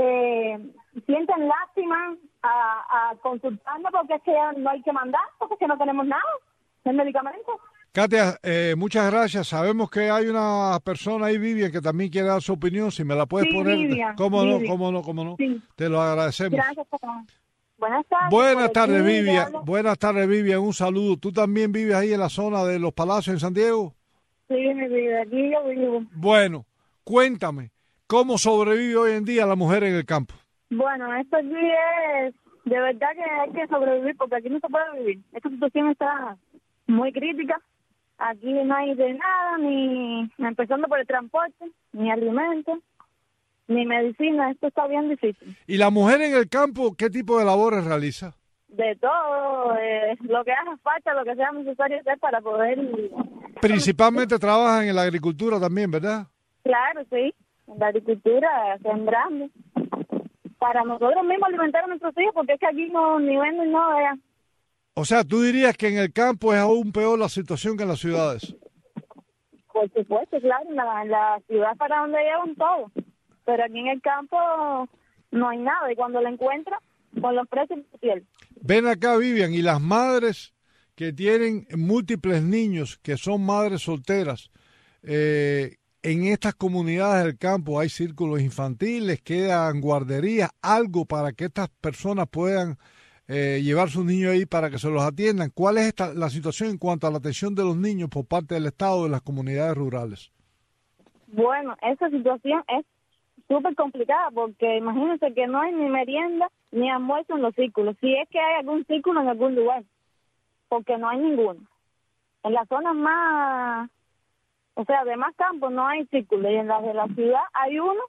sienten lástima a consultarnos porque es que ya no hay que mandar, porque es que no tenemos nada de medicamentos. Katia, muchas gracias. Sabemos que hay una persona ahí, Vivian, que también quiere dar su opinión. Si me la puedes poner. Vivian, ¿Cómo Vivian. no? Sí. Te lo agradecemos. Gracias, papá. Buenas tardes. Buenas tardes, Vivian. Buenas tardes, Vivian. Un saludo. ¿Tú también vives ahí en la zona de Los Palacios, en San Diego? Sí, mi vida. Aquí yo vivo. Bueno, cuéntame, ¿cómo sobrevive hoy en día la mujer en el campo? Bueno, esto aquí es, de verdad que hay que sobrevivir porque aquí no se puede vivir. Esta situación está muy crítica. Aquí no hay de nada, ni empezando por el transporte, ni alimentos, ni medicina. Esto está bien difícil. ¿Y la mujer en el campo qué tipo de labores realiza? De todo, lo que haga falta, lo que sea necesario hacer para poder... Principalmente trabajan en la agricultura también, ¿verdad? Claro, sí, en la agricultura, sembrando. Para nosotros mismos alimentar a nuestros hijos, porque es que aquí no ni venden ni nada ya. O sea, ¿tú dirías que en el campo es aún peor la situación que en las ciudades? Por supuesto, claro, en la ciudad para donde llevan todo. Pero aquí en el campo no hay nada, y cuando lo encuentran, con los precios de piel. Ven acá, Vivian, y las madres que tienen múltiples niños, que son madres solteras, en estas comunidades del campo hay círculos infantiles, quedan guarderías, algo para que estas personas puedan llevar sus niños ahí para que se los atiendan. ¿Cuál es la situación en cuanto a la atención de los niños por parte del Estado de las comunidades rurales? Bueno, esa situación es súper complicada porque imagínense que no hay ni merienda ni almuerzo en los círculos. Si es que hay algún círculo en algún lugar, porque no hay ninguno. En las zonas más, o sea, de más campos no hay círculo, y en las de la ciudad hay uno,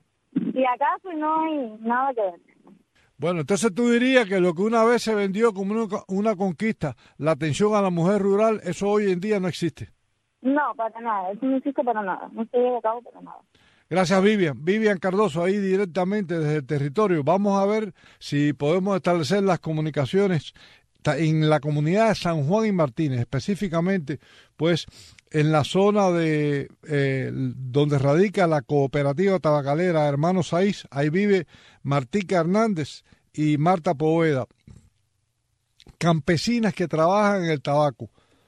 y acaso no hay nada que ver. Bueno, entonces tú dirías que lo que una vez se vendió como una conquista, la atención a la mujer rural, eso hoy en día no existe. No, para nada, eso no existe para nada, no se lleva a cabo para nada. Gracias, Vivian. Vivian Cardoso, ahí directamente desde el territorio. Vamos a ver si podemos establecer las comunicaciones en la comunidad de San Juan y Martínez, específicamente, pues en la zona de donde radica la cooperativa tabacalera Hermanos Saiz. Ahí vive Martica Hernández y Marta Poveda, campesinas que trabajan en el tabaco.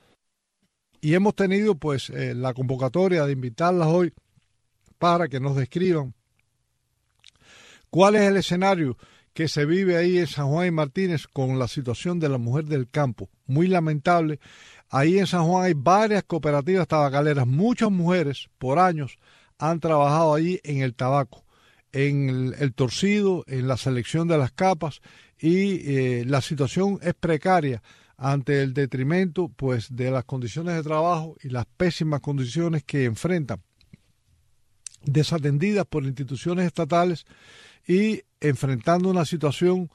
Y hemos tenido pues la convocatoria de invitarlas hoy para que nos describan cuál es el escenario que se vive ahí en San Juan y Martínez con la situación de la mujer del campo. Muy lamentable. Ahí en San Juan hay varias cooperativas tabacaleras. Muchas mujeres por años han trabajado allí en el tabaco, en el torcido, en la selección de las capas, y la situación es precaria ante el detrimento pues de las condiciones de trabajo y las pésimas condiciones que enfrentan, desatendidas por instituciones estatales y enfrentando una situación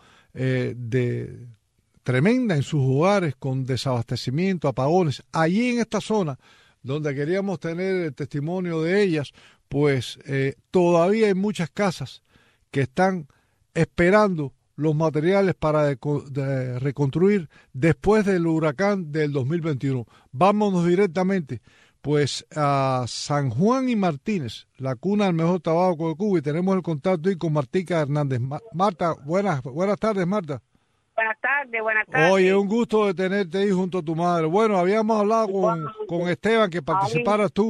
de tremenda en sus hogares, con desabastecimiento, apagones. Allí en esta zona donde queríamos tener el testimonio de ellas, pues todavía hay muchas casas que están esperando los materiales para reconstruir después del huracán del 2021. Vámonos directamente pues a San Juan y Martínez, la cuna del mejor tabaco de Cuba, y tenemos el contacto ahí con Martica Hernández. Marta, buenas tardes, Marta. Buenas tardes. Oye, un gusto de tenerte ahí junto a tu madre. Bueno, habíamos hablado con Esteban que participaras tú.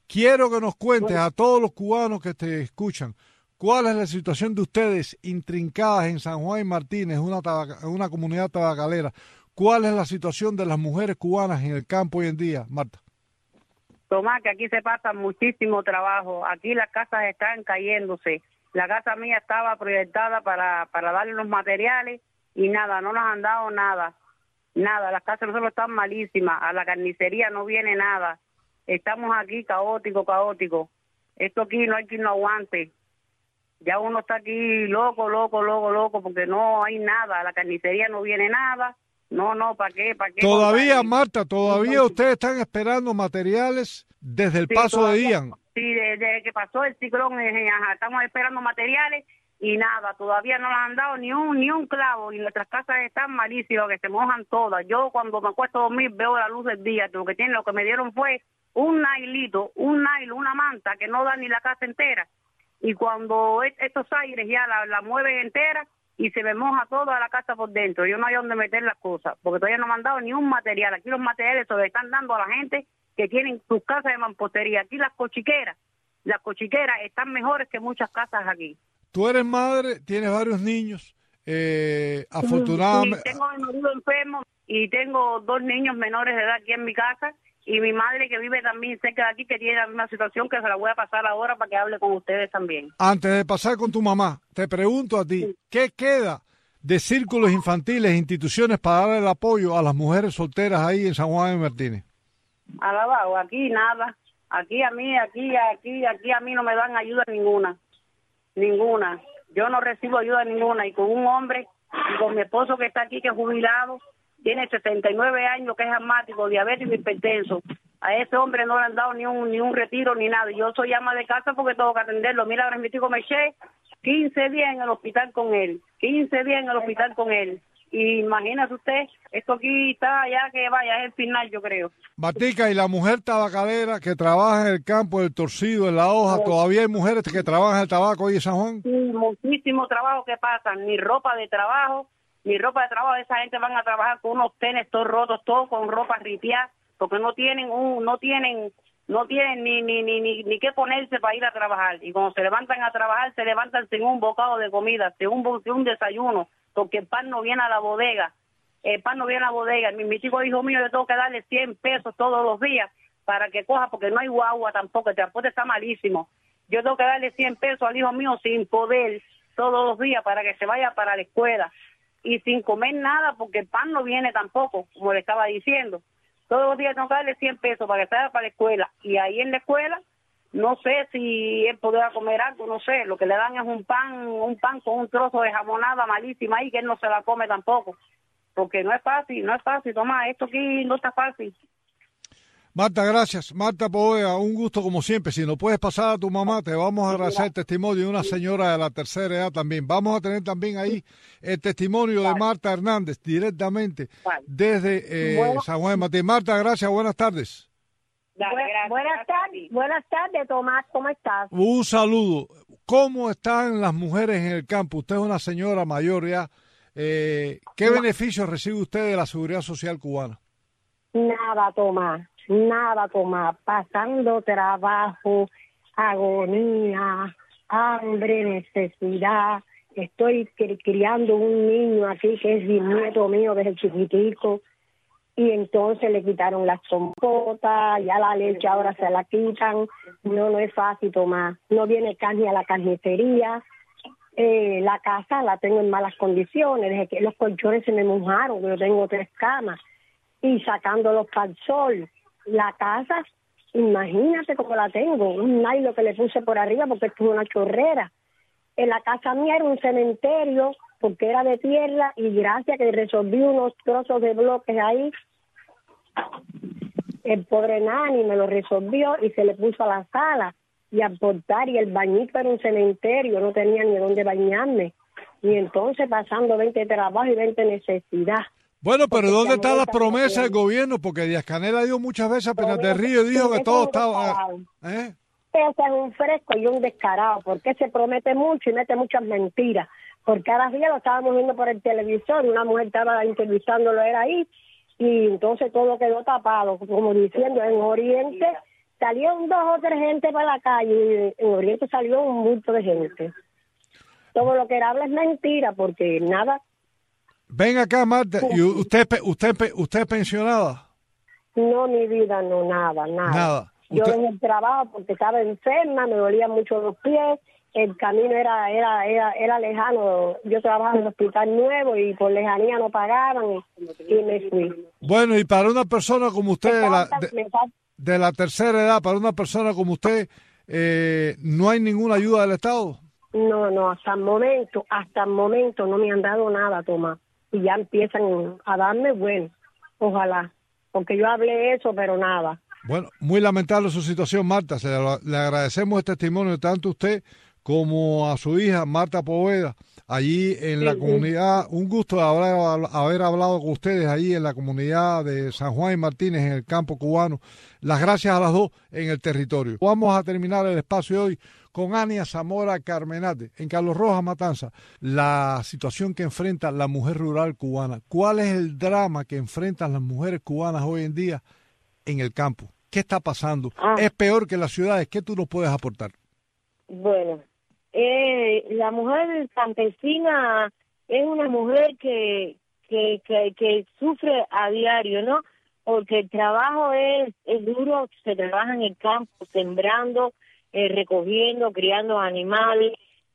quiero que nos cuentes a todos los cubanos que te escuchan, ¿cuál es la situación de ustedes intrincadas en San Juan y Martínez, una comunidad tabacalera? ¿Cuál es la situación de las mujeres cubanas en el campo hoy en día, Marta? Tomás, que aquí se pasa muchísimo trabajo. Aquí las casas están cayéndose. La casa mía estaba proyectada para darle los materiales y nada, no nos han dado nada. Nada, las casas de nosotros están malísimas. A la carnicería no viene nada. Estamos aquí caótico. Esto aquí no hay quien lo aguante. Ya uno está aquí loco, porque no hay nada. A la carnicería no viene nada. No, ¿para qué? Todavía, Marta, todavía ustedes están esperando materiales desde el paso de Ian. Sí, desde que pasó el ciclón, estamos esperando materiales y nada, todavía no nos han dado ni un clavo y nuestras casas están malísimas, que se mojan todas. Yo cuando me acuesto a dormir veo la luz del día, lo que me dieron fue un nylon, una manta que no da ni la casa entera. Y cuando estos aires ya la mueven entera, y se me moja toda la casa por dentro. Yo no hay dónde meter las cosas, porque todavía no me han dado ni un material. Aquí los materiales se los están dando a la gente que tienen sus casas de mampostería. Aquí las cochiqueras están mejores que muchas casas aquí. Tú eres madre, tienes varios niños, afortunadamente. Sí, tengo a mi marido enfermo y tengo 2 niños menores de edad aquí en mi casa, y mi madre que vive también cerca de aquí, que tiene la misma situación, que se la voy a pasar ahora para que hable con ustedes también. Antes de pasar con tu mamá, te pregunto a ti, ¿qué queda de círculos infantiles e instituciones para dar el apoyo a las mujeres solteras ahí en San Juan de Martínez? Alabado, aquí nada. Aquí a mí no me dan ayuda ninguna. Yo no recibo ayuda ninguna, y con un hombre, y con mi esposo que está aquí, que es jubilado, tiene 69 años, que es asmático, diabético y hipertenso. A ese hombre no le han dado ni un retiro ni nada. Yo soy ama de casa porque tengo que atenderlo. Mira, ahora mi tico me eché 15 días en el hospital con él. Y imagínese usted, esto aquí está ya que vaya, es el final, yo creo. Batica, y la mujer tabacalera que trabaja en el campo, el torcido, en la hoja, ¿todavía hay mujeres que trabajan el tabaco ahí en San Juan? Sí, muchísimo trabajo que pasan, ni ropa de trabajo, esa gente van a trabajar con unos tenis todos rotos, todos con ropa ripiada, porque no tienen ni qué ponerse para ir a trabajar. Y cuando se levantan a trabajar, se levantan sin un bocado de comida, sin un desayuno, porque el pan no viene a la bodega. Mi chico hijo mío, yo tengo que darle 100 pesos todos los días para que coja, porque no hay guagua tampoco, el transporte está malísimo. Yo tengo que darle 100 pesos al hijo mío sin poder todos los días para que se vaya para la escuela. Y sin comer nada, porque el pan no viene tampoco, como le estaba diciendo. Todos los días tengo que darle 100 pesos para que se vaya para la escuela. Y ahí en la escuela, no sé si él podrá comer algo, no sé. Lo que le dan es un pan con un trozo de jamonada malísima ahí, que él no se la come tampoco. Porque no es fácil, Tomás, esto aquí no está fácil. Marta, gracias. Marta Poveda, un gusto como siempre. Si no puedes pasar a tu mamá, te vamos a agradecer el testimonio de una señora de la tercera edad también. Vamos a tener también ahí el testimonio de Marta Hernández, directamente desde San Juan de Martín. Marta, gracias, buenas tardes. Buenas tardes, Tomás, ¿cómo estás? Un saludo. ¿Cómo están las mujeres en el campo? Usted es una señora mayor ya. ¿Qué beneficios recibe usted de la Seguridad Social cubana? Nada, Tomás, pasando trabajo, agonía, hambre, necesidad. Estoy criando un niño aquí que es bisnieto mío desde chiquitico, y entonces le quitaron las compotas, ya la leche ahora se la quitan. No es fácil, Tomás. No viene carne a la carnicería. La casa la tengo en malas condiciones, desde que los colchones se me mojaron, yo tengo 3 camas, y sacándolos para el sol. La casa, imagínate cómo la tengo, un nylon que le puse por arriba porque esto es una chorrera. En la casa mía era un cementerio porque era de tierra, y gracias que resolví unos trozos de bloques ahí, el pobre Nani me lo resolvió y se le puso a la sala y a portar, y el bañito era un cementerio, no tenía ni dónde bañarme. Y entonces pasando 20 trabajos y 20 necesidad. Bueno, pero ¿dónde están las promesas del gobierno? Porque Díaz-Canel ha dicho muchas veces a Peña del Río y dijo que todo estaba... Ese es un fresco y un descarado, porque se promete mucho y mete muchas mentiras. Porque cada día lo estábamos viendo por el televisor, una mujer estaba entrevistándolo, era ahí, y entonces todo quedó tapado, como diciendo, en Oriente salieron 2 o 3 gente para la calle, y en Oriente salió un bulto de gente. Todo lo que él habla es mentira, porque nada. Ven acá, Marta, ¿y usted es pensionada? No, mi vida, no, nada. Nada. Yo en el trabajo porque estaba enferma, me dolían mucho los pies, el camino era lejano. Yo trabajaba en el hospital nuevo y por lejanía no pagaban y me fui. Bueno, y para una persona como usted de la tercera edad, para una persona como usted, ¿no hay ninguna ayuda del Estado? No, hasta el momento no me han dado nada, Tomás. Y ya empiezan a darme, bueno, ojalá, porque yo hablé eso, pero nada. Bueno, muy lamentable su situación, Marta. Le agradecemos el testimonio tanto a usted como a su hija, Marta Poveda, allí en la comunidad. Un gusto haber hablado con ustedes allí en la comunidad de San Juan y Martínez, en el campo cubano. Las gracias a las dos en el territorio. Vamos a terminar el espacio de hoy con Ania Zamora Carmenate, en Carlos Rojas, Matanza, la situación que enfrenta la mujer rural cubana. ¿Cuál es el drama que enfrentan las mujeres cubanas hoy en día en el campo? ¿Qué está pasando? ¿Es peor que las ciudades? ¿Qué tú nos puedes aportar? Bueno, la mujer campesina es una mujer que sufre a diario, ¿no? Porque el trabajo es duro, se trabaja en el campo, sembrando, recogiendo, criando animales.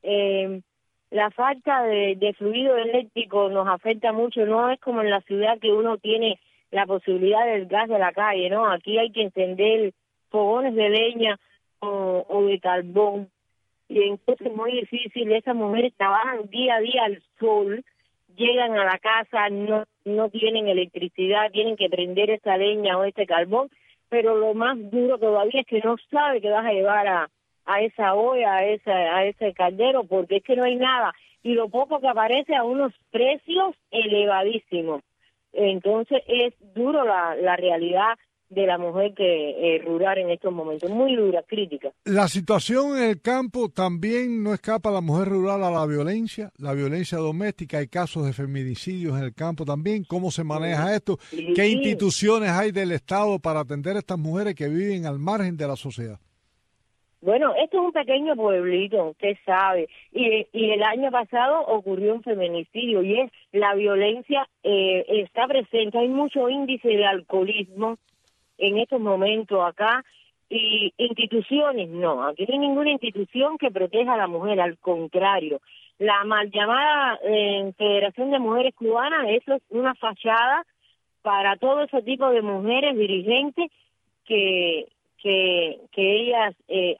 La falta de fluido eléctrico nos afecta mucho, no es como en la ciudad que uno tiene la posibilidad del gas de la calle, ¿no? Aquí hay que encender fogones de leña o de carbón. Y entonces es muy difícil, esas mujeres trabajan día a día al sol, llegan a la casa, no tienen electricidad, tienen que prender esa leña o ese carbón, pero lo más duro todavía es que no sabe que vas a llevar a esa olla, a ese caldero, porque es que no hay nada. Y lo poco que aparece a unos precios elevadísimos. Entonces es duro la realidad de la mujer que rural en estos momentos, muy dura, crítica. La situación en el campo también no escapa a la mujer rural a la violencia doméstica, hay casos de feminicidios en el campo también. ¿Cómo se maneja esto? Sí. ¿Qué instituciones hay del Estado para atender a estas mujeres que viven al margen de la sociedad? Bueno, esto es un pequeño pueblito, usted sabe, y el año pasado ocurrió un feminicidio y es la violencia está presente, hay mucho índice de alcoholismo en estos momentos acá, y instituciones no, aquí no hay ninguna institución que proteja a la mujer, al contrario, la mal llamada Federación de Mujeres Cubanas, eso es una fachada para todo ese tipo de mujeres dirigentes que ellas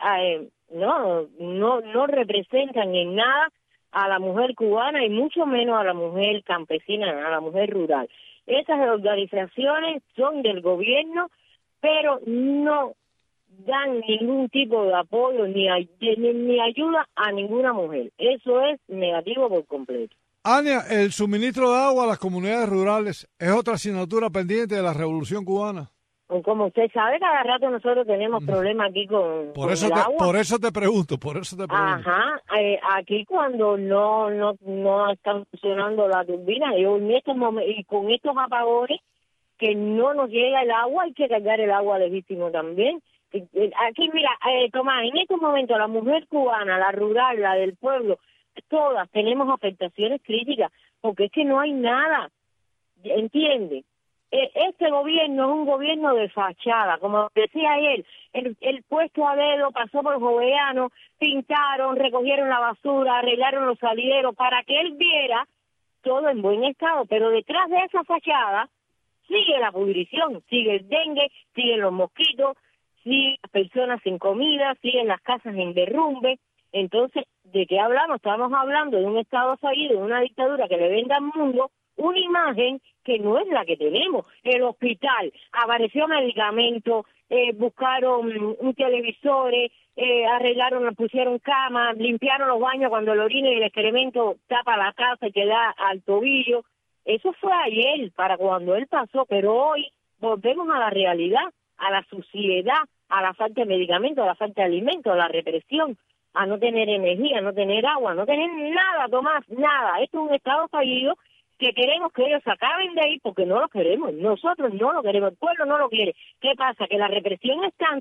no representan en nada a la mujer cubana y mucho menos a la mujer campesina, a la mujer rural. Esas organizaciones son del gobierno, pero no dan ningún tipo de apoyo ni ayuda a ninguna mujer. Eso es negativo por completo. Ania, el suministro de agua a las comunidades rurales es otra asignatura pendiente de la Revolución Cubana. Como usted sabe, cada rato nosotros tenemos problemas aquí con el agua. Por eso te pregunto. Ajá, aquí cuando no están funcionando la turbina, y con estos apagones que no nos llega el agua, hay que cargar el agua legítimo también. Aquí, mira, Tomás, en estos momentos la mujer cubana, la rural, la del pueblo, todas tenemos afectaciones críticas, porque es que no hay nada, ¿entiendes? Este gobierno es un gobierno de fachada, como decía él, el puesto a dedo pasó por Joveano, pintaron, recogieron la basura, arreglaron los salideros para que él viera todo en buen estado, pero detrás de esa fachada sigue la pudrición, sigue el dengue, siguen los mosquitos, siguen las personas sin comida, siguen las casas en derrumbe. Entonces, ¿de qué hablamos? Estamos hablando de un estado fallido, de una dictadura que le vende al mundo una imagen que no es la que tenemos. El hospital, apareció medicamento, buscaron un televisor, arreglaron, pusieron camas, limpiaron los baños cuando el orina y el excremento tapa la casa y queda al tobillo. Eso fue ayer, para cuando él pasó, pero hoy volvemos a la realidad, a la suciedad, a la falta de medicamentos, a la falta de alimentos, a la represión, a no tener energía, a no tener agua, a no tener nada, Tomás, nada. Esto es un estado fallido que queremos que ellos se acaben de ahí porque no lo queremos, nosotros no lo queremos, el pueblo no lo quiere. ¿Qué pasa? Que la represión es tanta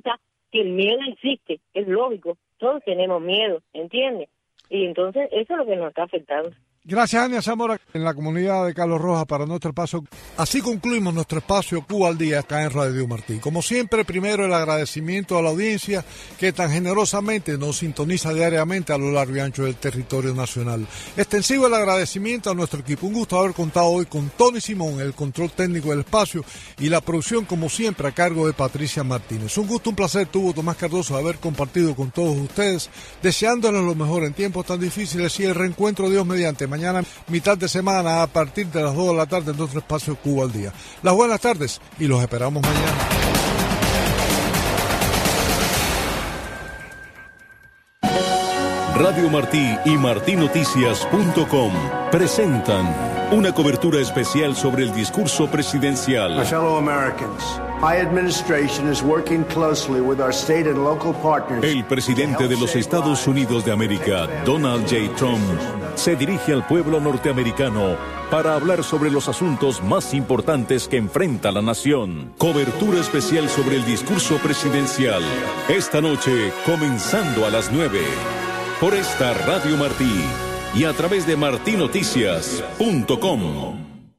que el miedo existe, es lógico, todos tenemos miedo, ¿entiendes? Y entonces eso es lo que nos está afectando. Gracias, Ania Zamora, en la comunidad de Carlos Rojas para nuestro espacio. Así concluimos nuestro espacio Cuba al Día acá en Radio Martí. Como siempre, primero el agradecimiento a la audiencia que tan generosamente nos sintoniza diariamente a lo largo y ancho del territorio nacional. Extensivo el agradecimiento a nuestro equipo. Un gusto haber contado hoy con Tony Simón, el control técnico del espacio, y la producción, como siempre, a cargo de Patricia Martínez. Un gusto, un placer tuvo Tomás Cardoso haber compartido con todos ustedes, deseándoles lo mejor en tiempos tan difíciles y el reencuentro, Dios mediante, mañana mitad de semana a partir de las 2 de la tarde en nuestro espacio Cuba al Día. Las buenas tardes y los esperamos mañana. Radio Martí y martinoticias.com presentan una cobertura especial sobre el discurso presidencial. My fellow Americans, my administration is working closely with our state and local partners. El presidente de los Estados Unidos de América, Donald J. Trump, se dirige al pueblo norteamericano para hablar sobre los asuntos más importantes que enfrenta la nación. Cobertura especial sobre el discurso presidencial. Esta noche, comenzando a las 9. Por esta Radio Martí y a través de martinoticias.com.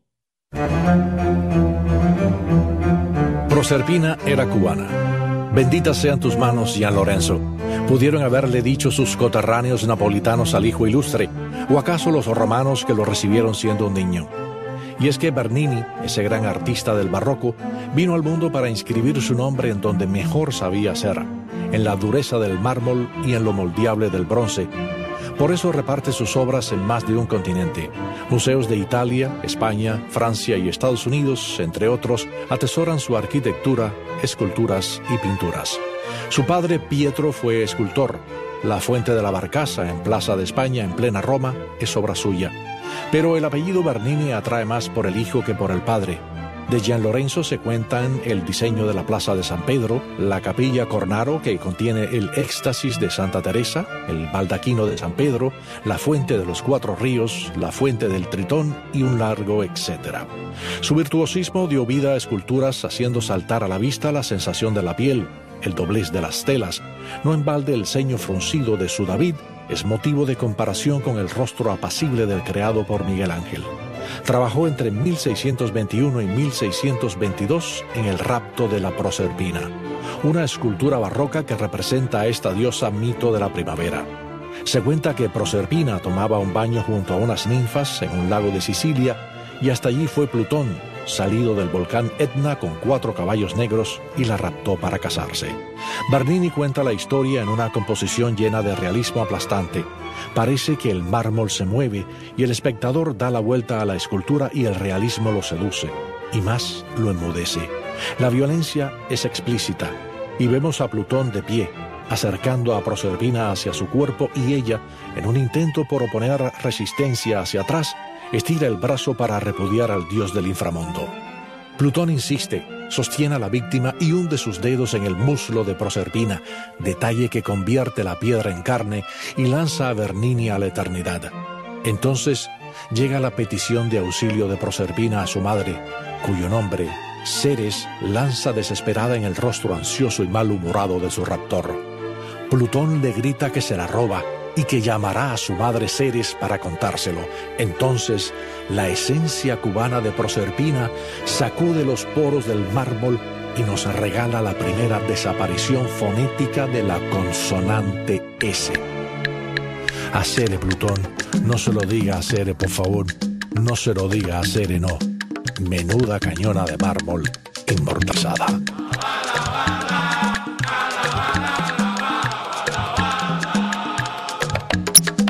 Proserpina era cubana. Benditas sean tus manos, Gian Lorenzo. ¿Pudieron haberle dicho sus coterráneos napolitanos al hijo ilustre? ¿O acaso los romanos que lo recibieron siendo un niño? Y es que Bernini, ese gran artista del barroco, vino al mundo para inscribir su nombre en donde mejor sabía ser, en la dureza del mármol y en lo moldeable del bronce. Por eso reparte sus obras en más de un continente. Museos de Italia, España, Francia y Estados Unidos, entre otros, atesoran su arquitectura, esculturas y pinturas. Su padre, Pietro, fue escultor. La Fuente de la Barcaza, en Plaza de España, en plena Roma, es obra suya. Pero el apellido Bernini atrae más por el hijo que por el padre. De Gian Lorenzo se cuentan el diseño de la Plaza de San Pedro, la Capilla Cornaro, que contiene el Éxtasis de Santa Teresa, el Baldaquino de San Pedro, la Fuente de los Cuatro Ríos, la Fuente del Tritón y un largo etcétera. Su virtuosismo dio vida a esculturas haciendo saltar a la vista la sensación de la piel, el doblez de las telas. No en balde el ceño fruncido de su David es motivo de comparación con el rostro apacible del creado por Miguel Ángel. Trabajó entre 1621 y 1622 en el rapto de la Proserpina, una escultura barroca que representa a esta diosa mito de la primavera. Se cuenta que Proserpina tomaba un baño junto a unas ninfas en un lago de Sicilia y hasta allí fue Plutón, salido del volcán Etna con 4 caballos negros, y la raptó para casarse. Bernini cuenta la historia en una composición llena de realismo aplastante. Parece que el mármol se mueve y el espectador da la vuelta a la escultura y el realismo lo seduce, y más lo enmudece. La violencia es explícita y vemos a Plutón de pie, acercando a Proserpina hacia su cuerpo, y ella, en un intento por oponer resistencia hacia atrás, estira el brazo para repudiar al dios del inframundo. Plutón insiste, sostiene a la víctima y hunde sus dedos en el muslo de Proserpina, detalle que convierte la piedra en carne y lanza a Bernini a la eternidad. Entonces llega la petición de auxilio de Proserpina a su madre, cuyo nombre, Ceres, lanza desesperada en el rostro ansioso y malhumorado de su raptor. Plutón le grita que se la roba y que llamará a su madre Ceres para contárselo. Entonces, la esencia cubana de Proserpina sacude los poros del mármol y nos regala la primera desaparición fonética de la consonante S. A Cere, Plutón, no se lo diga a Cere, por favor. No se lo diga a Cere, no. Menuda cañona de mármol inmortalizada.